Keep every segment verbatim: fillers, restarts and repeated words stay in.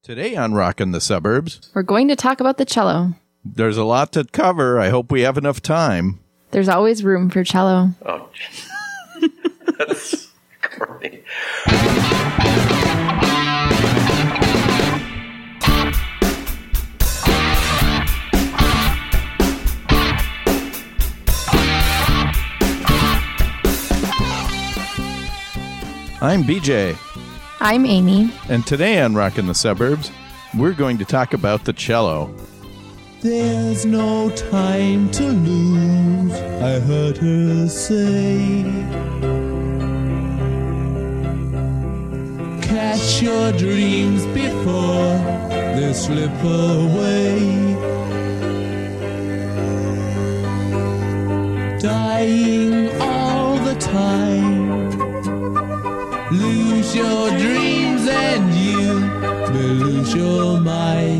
Today on Rockin' the Suburbs, we're going to talk about the cello. There's a lot to cover. I hope we have enough time. There's always room for cello. Oh, that's corny. I'm B J. I'm Amy. And today on Rockin' the Suburbs, we're going to talk about the cello. There's no time to lose, I heard her say. Catch your dreams before they slip away. Dying all the time. Lose your dreams and you may lose your mind.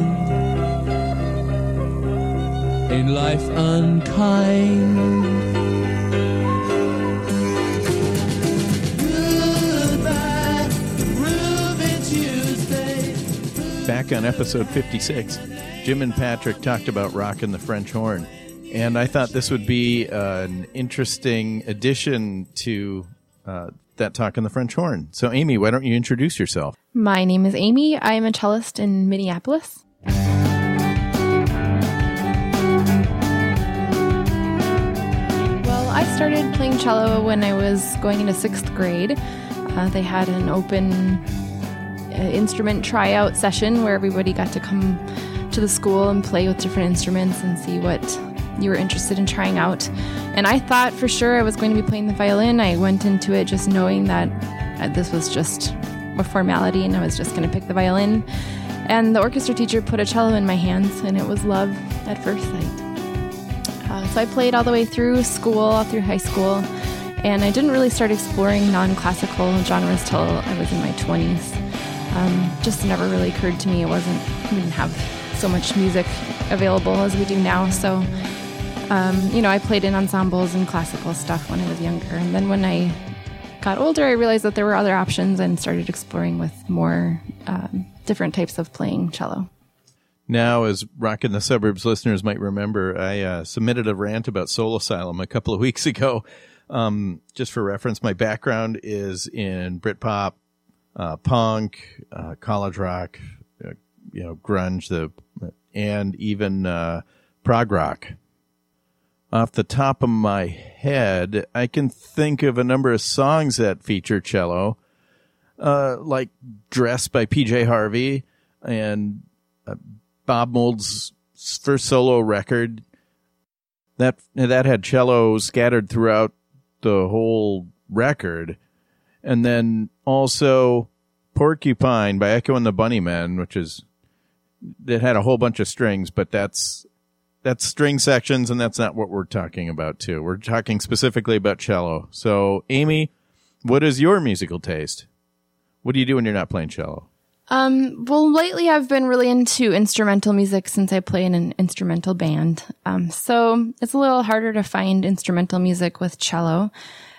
In life unkind. Goodbye, Ruby Tuesday. Back on episode fifty-six, Jim and Patrick talked about rockin' the French horn. And I thought this would be uh, an interesting addition to uh, that talk on the French horn. So, Amy, why don't you introduce yourself? My name is Amy. I am a cellist in Minneapolis. Well, I started playing cello when I was going into sixth grade. Uh, they had an open uh, instrument tryout session where everybody got to come to the school and play with different instruments and see what you were interested in trying out. And I thought for sure I was going to be playing the violin. I went into it just knowing that uh, this was just a formality and I was just going to pick the violin. And the orchestra teacher put a cello in my hands, and it was love at first sight. Uh, so I played all the way through school, all through high school, and I didn't really start exploring non-classical genres till I was in my twenties. Um, just never really occurred to me. It wasn't, we didn't have so much music available as we do now, so Um, you know, I played in ensembles and classical stuff when I was younger. And then when I got older, I realized that there were other options and started exploring with more um, different types of playing cello. Now, as Rockin' the Suburbs listeners might remember, I uh, submitted a rant about Soul Asylum a couple of weeks ago. Um, just for reference, my background is in Britpop, uh, punk, uh, college rock, uh, you know, grunge, the and even uh, prog rock. Off the top of my head, I can think of a number of songs that feature cello, uh, like Dress by P J Harvey and uh, Bob Mould's first solo record. That, that had cello scattered throughout the whole record. And then also Porcupine by Echo and the Bunnymen, which is, that had a whole bunch of strings, but that's, That's string sections, and that's not what we're talking about, too. We're talking specifically about cello. So, Amy, what is your musical taste? What do you do when you're not playing cello? Um, well, lately I've been really into instrumental music since I play in an instrumental band. Um, so it's a little harder to find instrumental music with cello.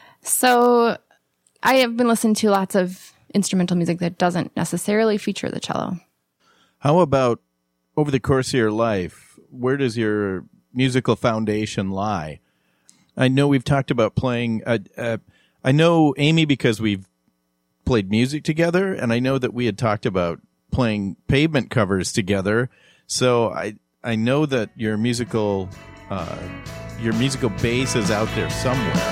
So I have been listening to lots of instrumental music that doesn't necessarily feature the cello. How about over the course of your life? Where does your musical foundation lie? I know we've talked about playing. Uh, uh, I know Amy because we've played music together, and I know that we had talked about playing Pavement covers together. So I I know that your musical uh, your musical base is out there somewhere,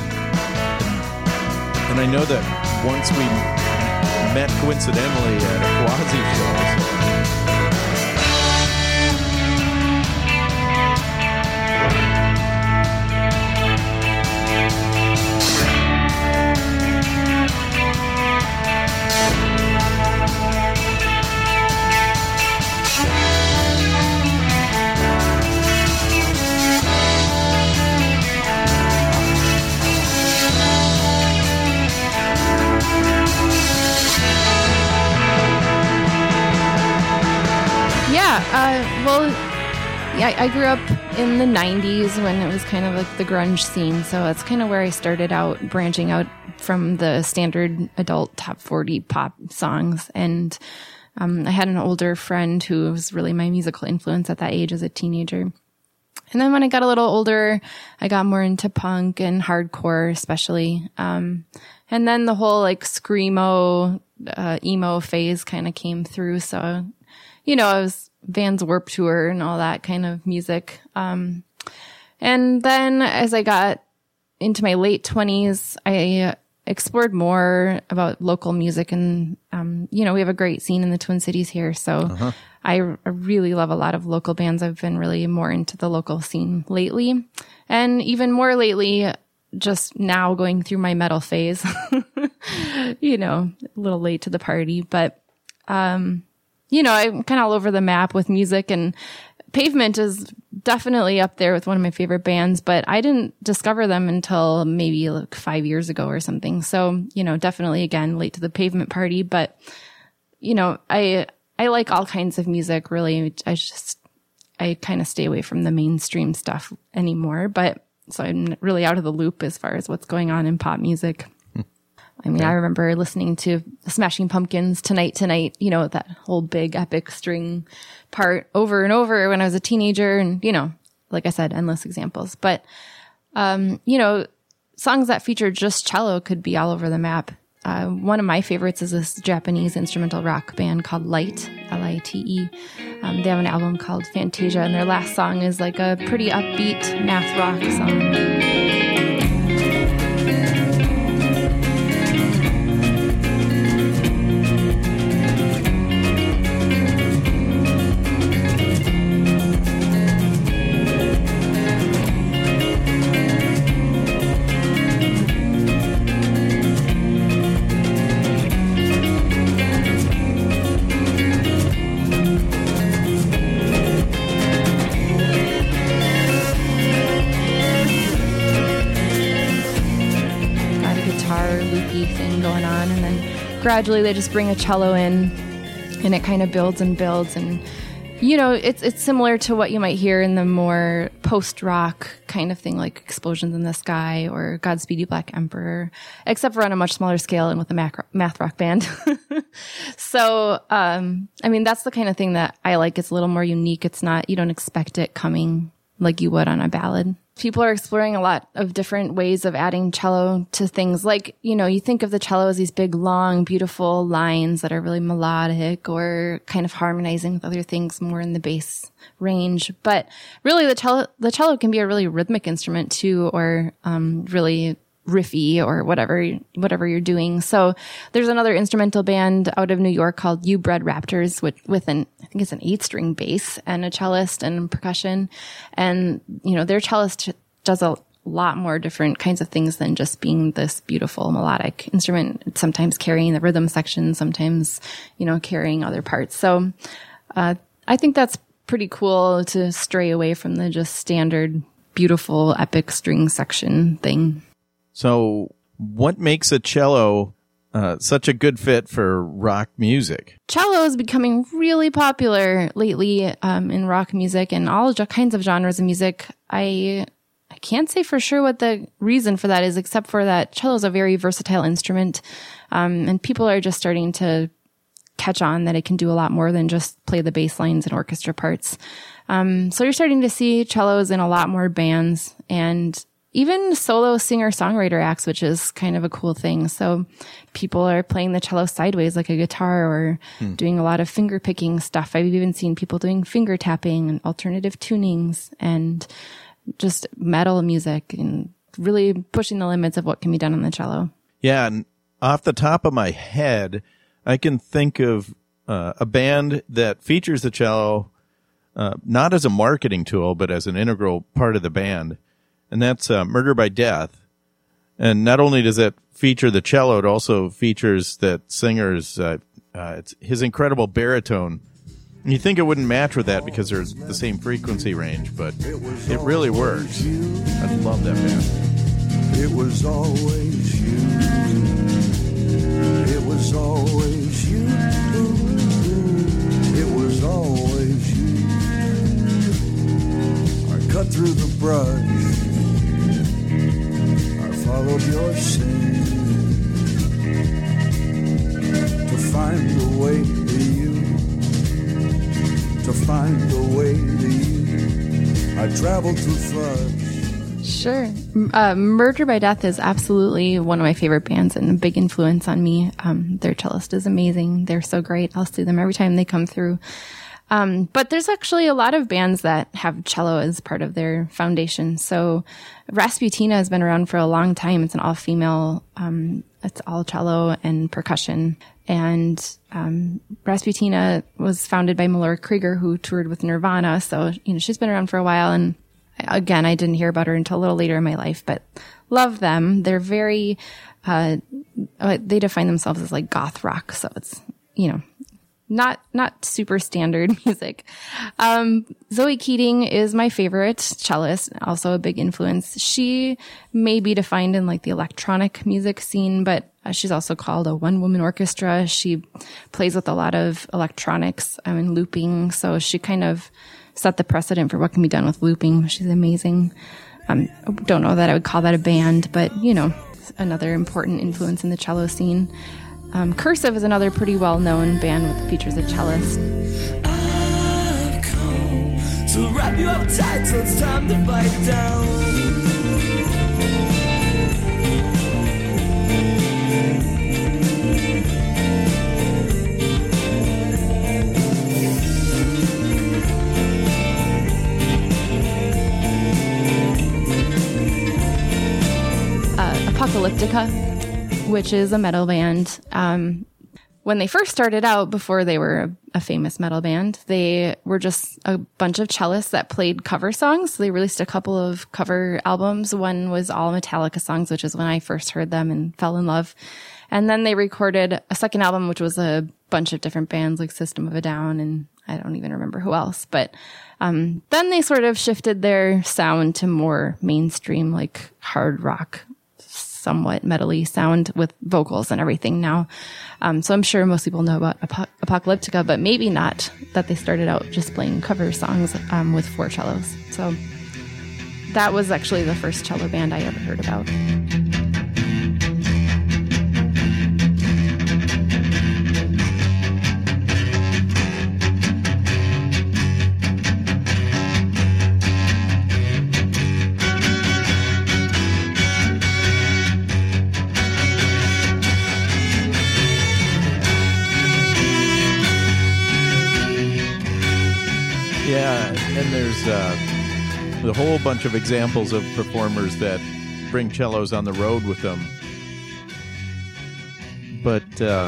and I know that once we met coincidentally at a Quasi show. Uh, well, yeah, I grew up in the nineties when it was kind of like the grunge scene. So that's kind of where I started out, branching out from the standard adult top forty pop songs. And Um, I had an older friend who was really my musical influence at that age as a teenager. And then when I got a little older, I got more into punk and hardcore, especially. Um, and then the whole like screamo, uh, emo phase kind of came through. So, you know, I was Vans Warped Tour and all that kind of music. Um, and then as I got into my late twenties, I explored more about local music. And, um, you know, we have a great scene in the Twin Cities here. So uh-huh. I, I really love a lot of local bands. I've been really more into the local scene lately. And even more lately, just now going through my metal phase. You know, a little late to the party. But, um, you know, I'm kind of all over the map with music, and Pavement is definitely up there with one of my favorite bands, but I didn't discover them until maybe like five years ago or something. So, you know, definitely again, late to the Pavement party, but you know, I, I like all kinds of music really. I just, I kind of stay away from the mainstream stuff anymore, but so I'm really out of the loop as far as what's going on in pop music. I mean, okay. I remember listening to the Smashing Pumpkins Tonight Tonight, you know, that whole big epic string part over and over when I was a teenager. And, you know, like I said, endless examples. But, um, you know, songs that feature just cello could be all over the map. Uh, one of my favorites is this Japanese instrumental rock band called Light, L I T E. Um, they have an album called Fantasia, and their last song is like a pretty upbeat math rock song. Gradually they just bring a cello in, and it kind of builds and builds. And you know, it's it's similar to what you might hear in the more post-rock kind of thing, like Explosions in the Sky or Godspeed You Black Emperor, except for on a much smaller scale and with a math, math rock band. So um I mean, that's the kind of thing that I like. It's a little more unique. It's not, you don't expect it coming like you would on a ballad. People are exploring a lot of different ways of adding cello to things. Like, you know, you think of the cello as these big, long, beautiful lines that are really melodic or kind of harmonizing with other things more in the bass range. But really the cello, the cello can be a really rhythmic instrument too, or, um, really riffy or whatever, whatever you're doing. So there's another instrumental band out of New York called You Bred Raptors with, with an, I think it's an eight string bass and a cellist and percussion. And, you know, their cellist does a lot more different kinds of things than just being this beautiful melodic instrument. It's sometimes carrying the rhythm section, sometimes, you know, carrying other parts. So, uh, I think that's pretty cool to stray away from the just standard beautiful epic string section thing. So what makes a cello uh, such a good fit for rock music? Cello is becoming really popular lately um, in rock music and all kinds of genres of music. I I can't say for sure what the reason for that is, except for that cello is a very versatile instrument, um, and people are just starting to catch on that it can do a lot more than just play the bass lines and orchestra parts. Um, so you're starting to see cellos in a lot more bands and even solo singer-songwriter acts, which is kind of a cool thing. So people are playing the cello sideways like a guitar or hmm. doing a lot of finger-picking stuff. I've even seen people doing finger tapping and alternative tunings and just metal music and really pushing the limits of what can be done on the cello. Yeah, and off the top of my head, I can think of uh, a band that features the cello uh, not as a marketing tool, but as an integral part of the band. And that's uh, Murder by Death. And not only does it feature the cello, it also features that singer's, uh, uh, it's his incredible baritone. And you think it wouldn't match with that because there's the same frequency range, but it really works. I love that band. It was always you. It was always you. It was always you. I cut through the brush. Followed your sin to find the way to you. find a way to you. I traveled through floods. Sure. Uh, Murder by Death is absolutely one of my favorite bands and a big influence on me. Um, their cellist is amazing. They're so great. I'll see them every time they come through. Um, but there's actually a lot of bands that have cello as part of their foundation. So Rasputina has been around for a long time. It's an all-female, um, it's all cello and percussion. And um, Rasputina was founded by Melora Krieger, who toured with Nirvana. So, you know, she's been around for a while. And again, I didn't hear about her until a little later in my life, but love them. They're very, uh, they define themselves as like goth rock. So it's, you know, not, not super standard music. Um, Zoe Keating is my favorite cellist, also a big influence. She may be defined in like the electronic music scene, but uh, she's also called a one woman orchestra. She plays with a lot of electronics, I mean, looping. So she kind of set the precedent for what can be done with looping. She's amazing. Um, don't know that I would call that a band, but, you know, another important influence in the cello scene. Um, Cursive is another pretty well-known band with features a cellist. I've come to wrap you up tight, so it's time to bite down. Apocalyptica, which is a metal band. Um, when they first started out, before they were a, a famous metal band, they were just a bunch of cellists that played cover songs. So they released a couple of cover albums. One was all Metallica songs, which is when I first heard them and fell in love. And then they recorded a second album, which was a bunch of different bands like System of a Down, and I don't even remember who else. But um, then they sort of shifted their sound to more mainstream, like hard rock, somewhat metally sound with vocals and everything now. Um, so I'm sure most people know about Ap- Apocalyptica, but maybe not that they started out just playing cover songs um, with four cellos. So that was actually the first cello band I ever heard about. Yeah, and there's uh, a whole bunch of examples of performers that bring cellos on the road with them. But uh,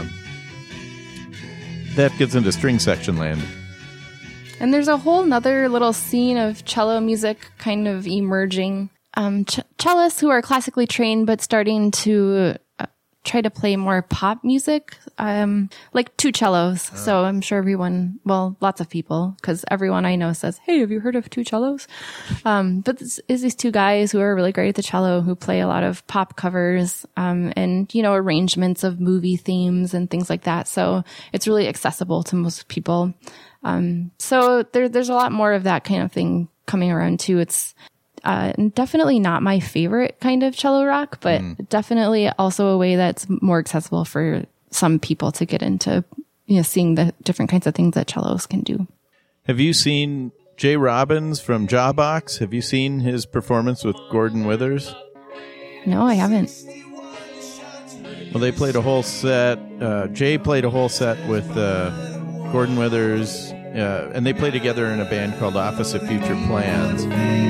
that gets into string section land. And there's a whole nother little scene of cello music kind of emerging. Um, ch- cellists who are classically trained but starting to uh, try to play more pop music, um, like two cellos. Oh. So I'm sure everyone, well, lots of people, because everyone I know says, hey, have you heard of two cellos? Um, but this is these two guys who are really great at the cello, who play a lot of pop covers, um, and, you know, arrangements of movie themes and things like that. So it's really accessible to most people. Um, so there, there's a lot more of that kind of thing coming around too. It's, Uh, definitely not my favorite kind of cello rock, but mm. definitely also a way that's more accessible for some people to get into, you know, seeing the different kinds of things that cellos can do. Have you seen Jay Robbins from Jawbox? Have you seen his performance with Gordon Withers? No, I haven't. Well, they played a whole set. Uh, Jay played a whole set with uh, Gordon Withers, uh, and they played together in a band called Opposite Future Plans.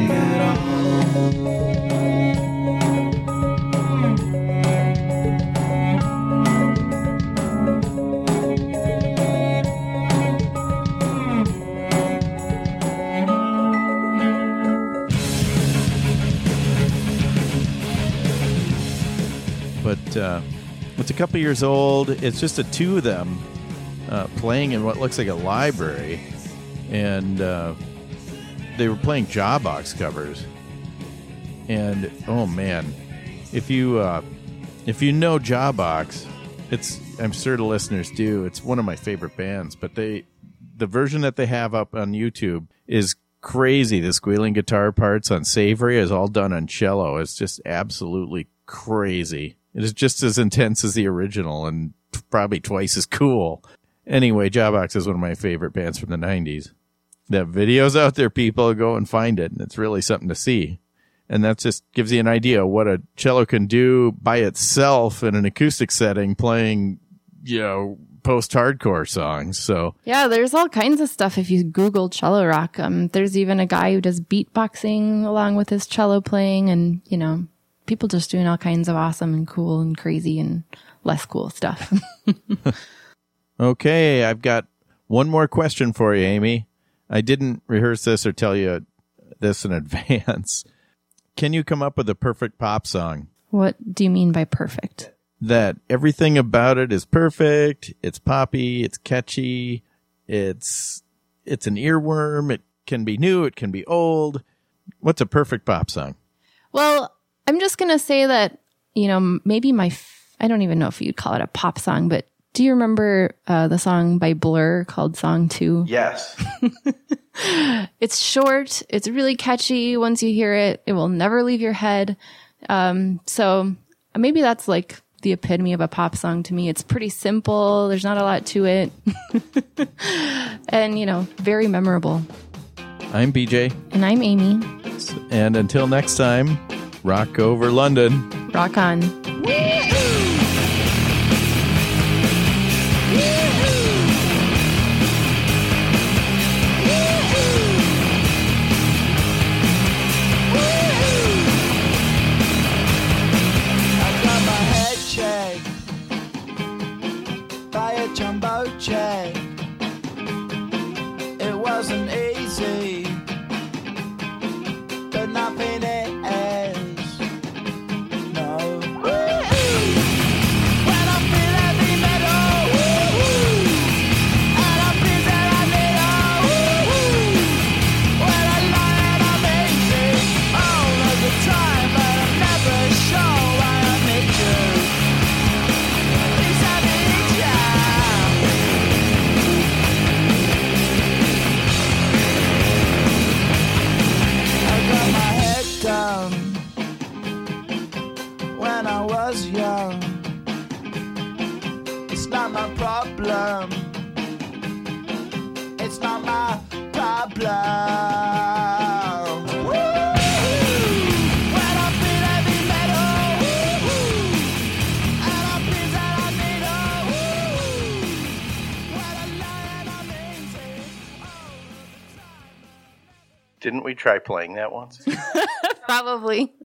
But uh, it's a couple years old. It's just the two of them uh, playing in what looks like a library. And uh, they were playing Jawbox covers. And, oh, man, if you uh, if you know Jawbox, it's, I'm sure the listeners do, it's one of my favorite bands. But they the version that they have up on YouTube is crazy. The squealing guitar parts on Savory is all done on cello. It's just absolutely crazy. It is just as intense as the original and probably twice as cool. Anyway, Jawbox is one of my favorite bands from the nineties. That video's out there, people. Go and find it. And it's really something to see. And that just gives you an idea of what a cello can do by itself in an acoustic setting, playing, you know, post-hardcore songs. So Yeah, there's all kinds of stuff if you Google cello rock. Um, there's even a guy who does beatboxing along with his cello playing, and, you know, people just doing all kinds of awesome and cool and crazy and less cool stuff. Okay, I've got one more question for you, Amy. I didn't rehearse this or tell you this in advance. Can you come up with a perfect pop song? What do you mean by perfect? That everything about it is perfect. It's poppy. It's catchy. It's it's an earworm. It can be new. It can be old. What's a perfect pop song? Well, I'm just going to say that, you know, maybe my, f- I don't even know if you'd call it a pop song, but do you remember uh, the song by Blur called Song two? Yes. It's short. It's really catchy. Once you hear it, it will never leave your head. Um, so maybe that's like the epitome of a pop song to me. It's pretty simple. There's not a lot to it. And, you know, very memorable. I'm B J. And I'm Amy. And until next time, rock over London. Rock on. Jumbo jet. It wasn't easy, but nothing is. No. When I feel heavy metal, and I feel that I need a when I lie and I'm easy all of the time, but I'm never sure why I need you. Please I need you. Down when I was young. It's not my problem. It's not my problem. Woo-hoo! When I feel heavy metal, woo-hoo! And I feel that I need a woo-hoo! When I lie and I'm easy all of the time. Didn't we try playing that once? Probably.